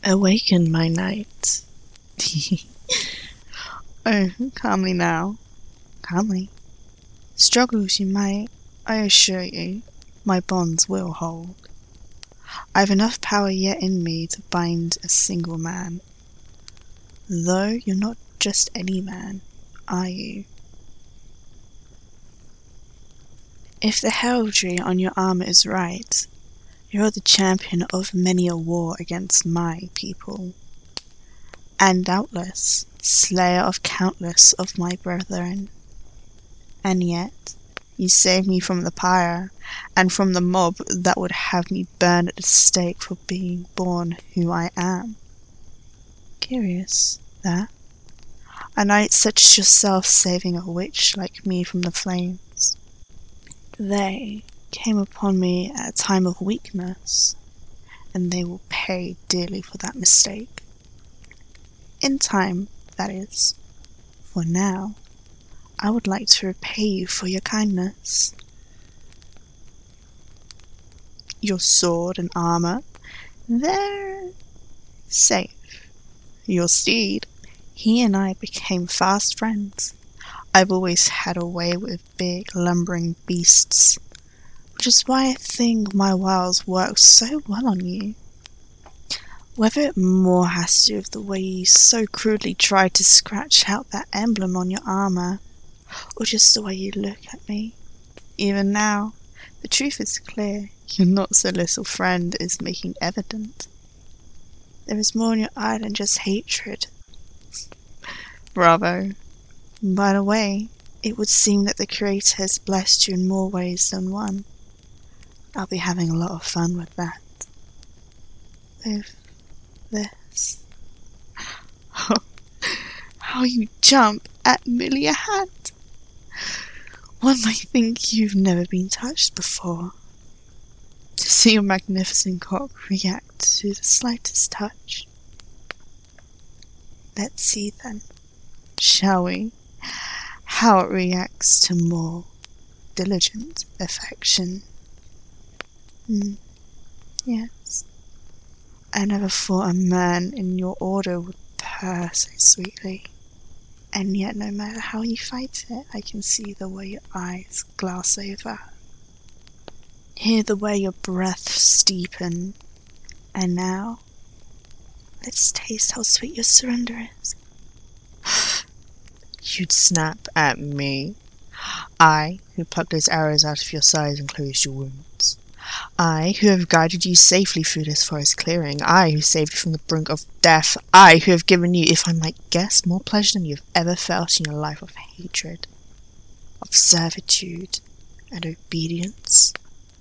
Awaken, my knight. Oh, calmly now. Calmly. Struggle as you might, I assure you, my bonds will hold. I've enough power yet in me to bind a single man. Though you're not just any man, are you? If the heraldry on your armor is right, you're the champion of many a war against my people, and doubtless slayer of countless of my brethren. And yet, you saved me from the pyre, and from the mob that would have me burned at the stake for being born who I am. Curious, that. A knight such as yourself saving a witch like me from the flames. They came upon me at a time of weakness, and they will pay dearly for that mistake. In time, that is. For now, I would like to repay you for your kindness. Your sword and armor, they're safe. Your steed, he and I became fast friends. I've always had a way with big, lumbering beasts, which is why I think my wiles work so well on you. Whether it more has to do with the way you so crudely tried to scratch out that emblem on your armor, or just the way you look at me. Even now, the truth is clear. Your not so little friend is making evident. There is more in your eye than just hatred. Bravo. By the way, it would seem that the Creator has blessed you in more ways than one. I'll be having a lot of fun with that. With this. Oh, how you jump at Miliahad! One might think you've never been touched before. To see your magnificent cock react to the slightest touch. Let's see then, shall we, how it reacts to more diligent affection. Yes. I never thought a man in your order would purr so sweetly. And yet no matter how you fight it, I can see the way your eyes glass over. Hear the way your breath steepen. And now, let's taste how sweet your surrender is. You'd snap at me. I, who plucked those arrows out of your sides and closed your wounds. I, who have guided you safely through this forest clearing. I, who saved you from the brink of death. I, who have given you, if I might guess, more pleasure than you have ever felt in your life of hatred, of servitude, and obedience.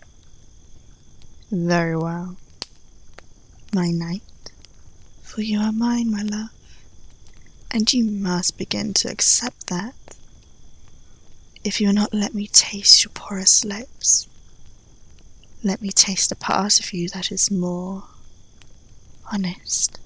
Very well, my knight, for you are mine, my love, and you must begin to accept that. If you will not let me taste your porous lips, let me taste a part of you that is more honest.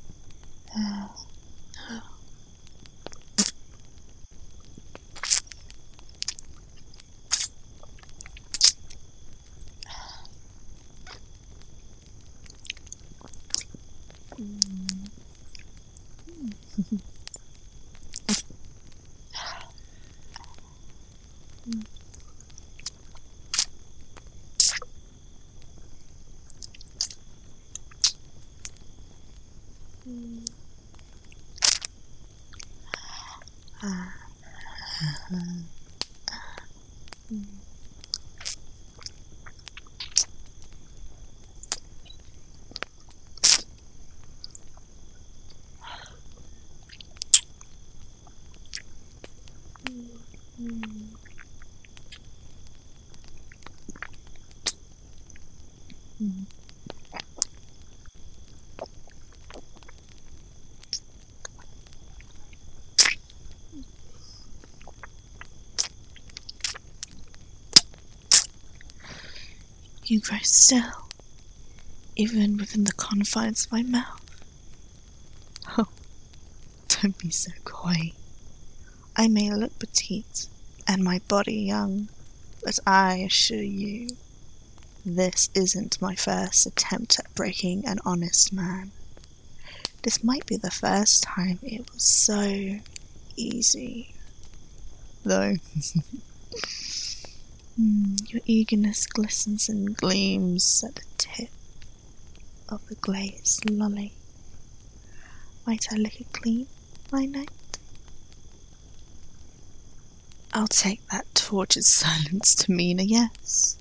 You grow still, even within the confines of my mouth. Oh, don't be so coy. I may look petite, and my body young, but I assure you, this isn't my first attempt at breaking an honest man. This might be the first time it was so easy, though. Your eagerness glistens and gleams at the tip of the glazed lolly. Might I lick it clean, my knight? I'll take that tortured silence to mean a yes.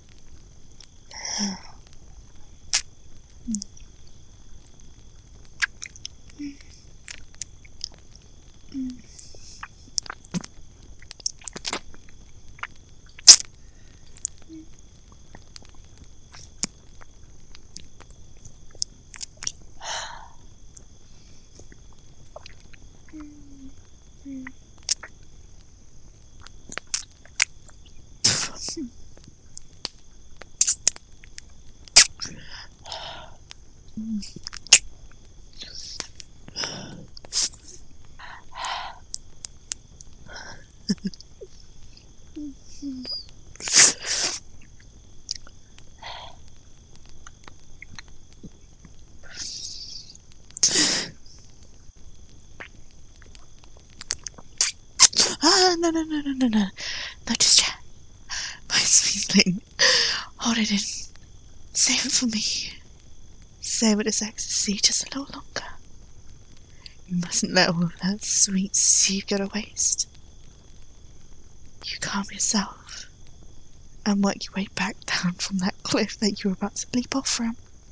No, not just yet. My sweetling, hold it in. Save it for me. Savor this ecstasy just a little longer. You mustn't let all of that sweet sea go to waste. You calm yourself and work your way back down from that cliff that you were about to leap off from.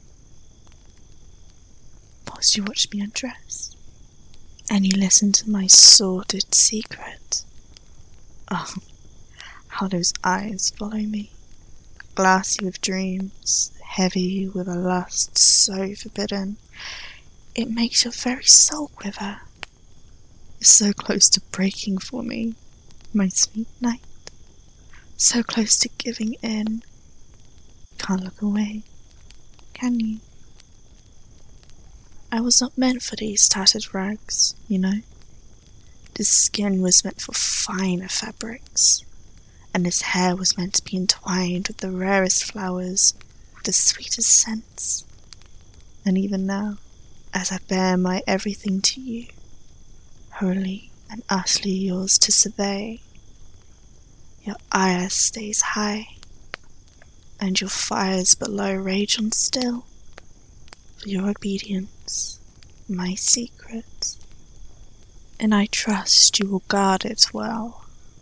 Whilst you watch me undress, and you listen to my sordid secret. Oh, how those eyes follow me, glassy with dreams, heavy with a lust so forbidden, it makes your very soul quiver. It's so close to breaking for me, my sweet knight, so close to giving in. Can't look away, can you? I was not meant for these tattered rags, you know. This skin was meant for finer fabrics, and this hair was meant to be entwined with the rarest flowers, with the sweetest scents. And even now, as I bear my everything to you, wholly and utterly yours to survey, your ire stays high, and your fires below rage on still, for your obedience, my secret, and I trust you will guard it well.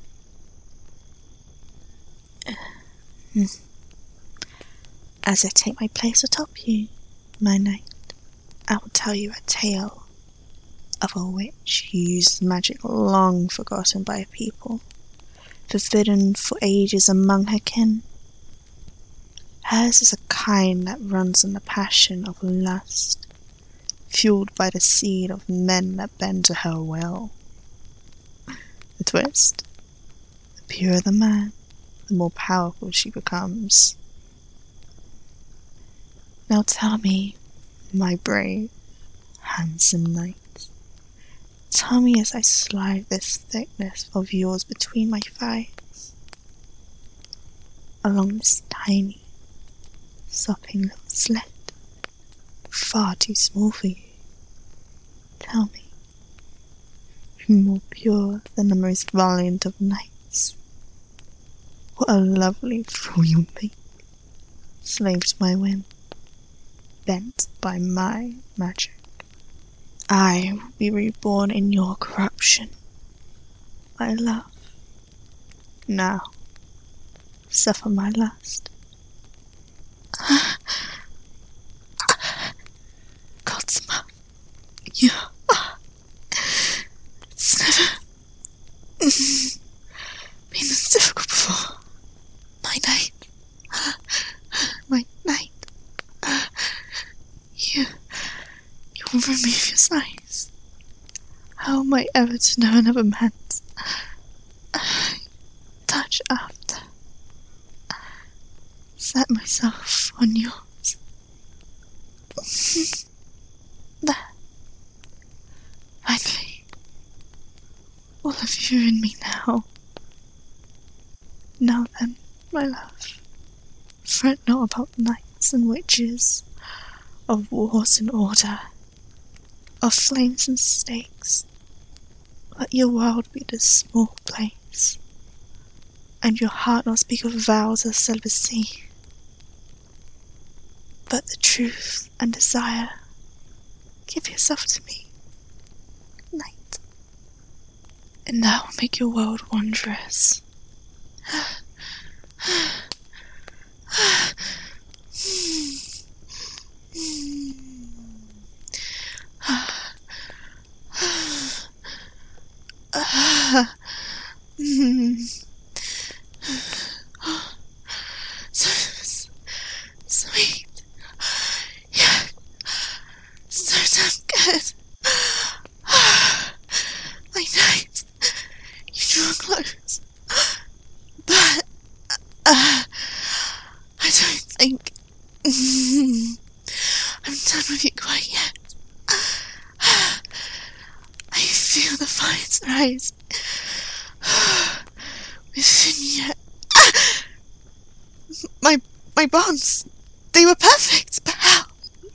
As I take my place atop you, my knight, I will tell you a tale of a witch who used magic long forgotten by a people, forbidden for ages among her kin. Hers is a kind that runs on the passion of lust, fueled by the seed of men that bend to her will. The twist: the purer the man, the more powerful she becomes. Now tell me, my brave, handsome knight, tell me as I slide this thickness of yours between my thighs, along this tiny, sopping little slit, far too small for you. Tell me, more pure than the most valiant of knights, what a lovely fool you'll make, slave to my whim, bent by my magic. I will be reborn in your corruption, my love. Now, suffer my lust. God's mouth, you are. It's never been this difficult before. My knight, my knight. You will remove your sighs. How am I ever to know another man's touch after? Set myself on yours. There. Finally. All of you in me now. Now then, my love, fret not about knights and witches, of wars and order, of flames and stakes. Let your world be a small place, and your heart not speak of vows of celibacy, but the truth and desire. Give yourself to me, night, and that will make your world wondrous. So sweet. Yeah. So damn good. My night. You draw close. But I don't think I'm done with you quite yet. I feel the fires rise within you. My bonds, they were perfect, but how?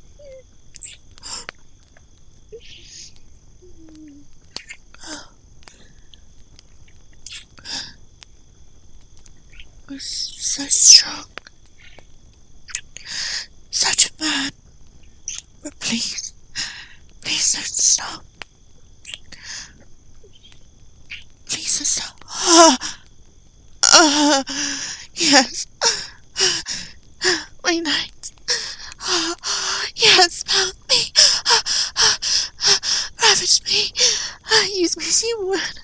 It was so strong. Such a burn. But please don't stop. Please don't stop. Yes. My night. Yes, found me. Ravaged me. Use me as you would.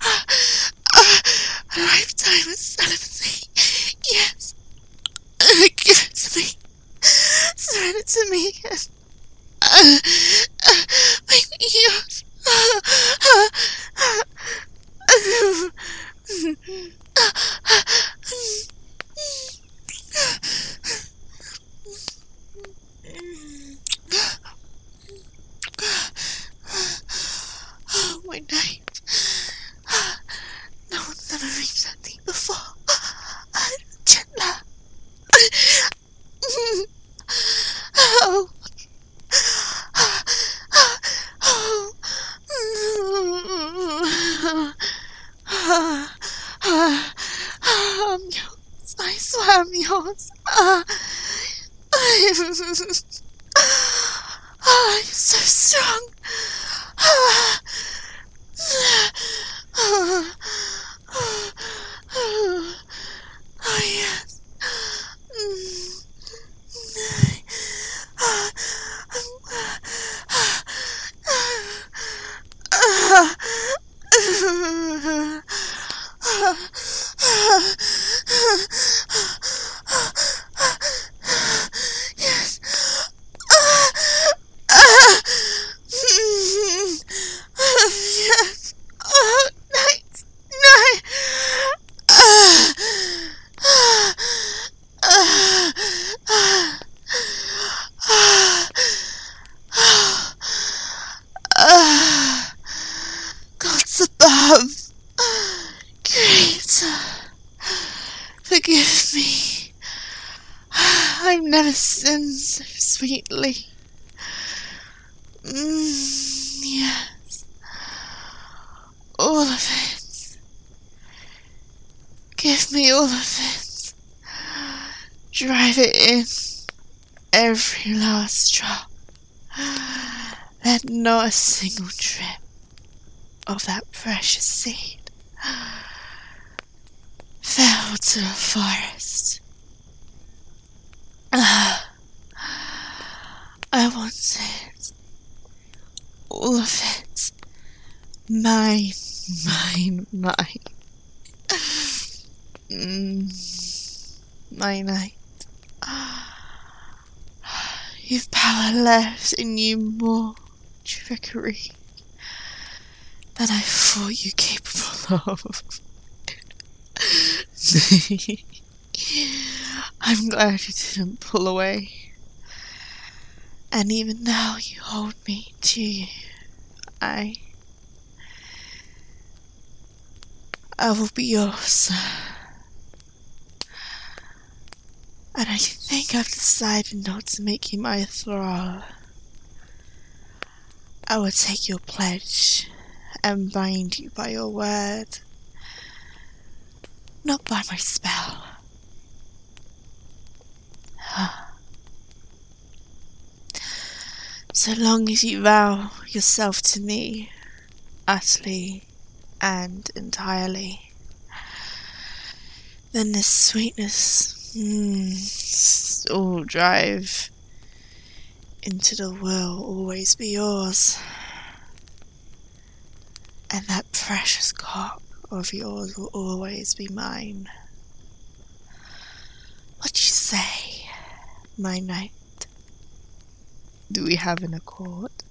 A lifetime of celibacy. Yes. Give it to me. Surrender to me. Make me yours. Oh, my night. No one's ever reached that deep before. Gentler. Oh. I'm yours. I swear I'm yours. You're so strong. Oh, yes. Yes. Yes. Oh, night. Night. Gods above, Creator, forgive me. I've never sinned so sweetly. Yes, all of it. Give me all of it. Drive it in, every last drop. Let not a single drip of that precious seed fell to the forest. I want it, all of it, mine, mine, mine. My night. You've power left in you, more trickery than I thought you capable of. I'm glad you didn't pull away. And even now you hold me to you. I will be yours. And I think I've decided not to make you my thrall. I will take your pledge and bind you by your word, not by my spell. So long as you vow yourself to me, utterly and entirely, then this sweetness all drive into the will always be yours, and that precious cock of yours will always be mine. What do you say, my knight? Do we have an accord?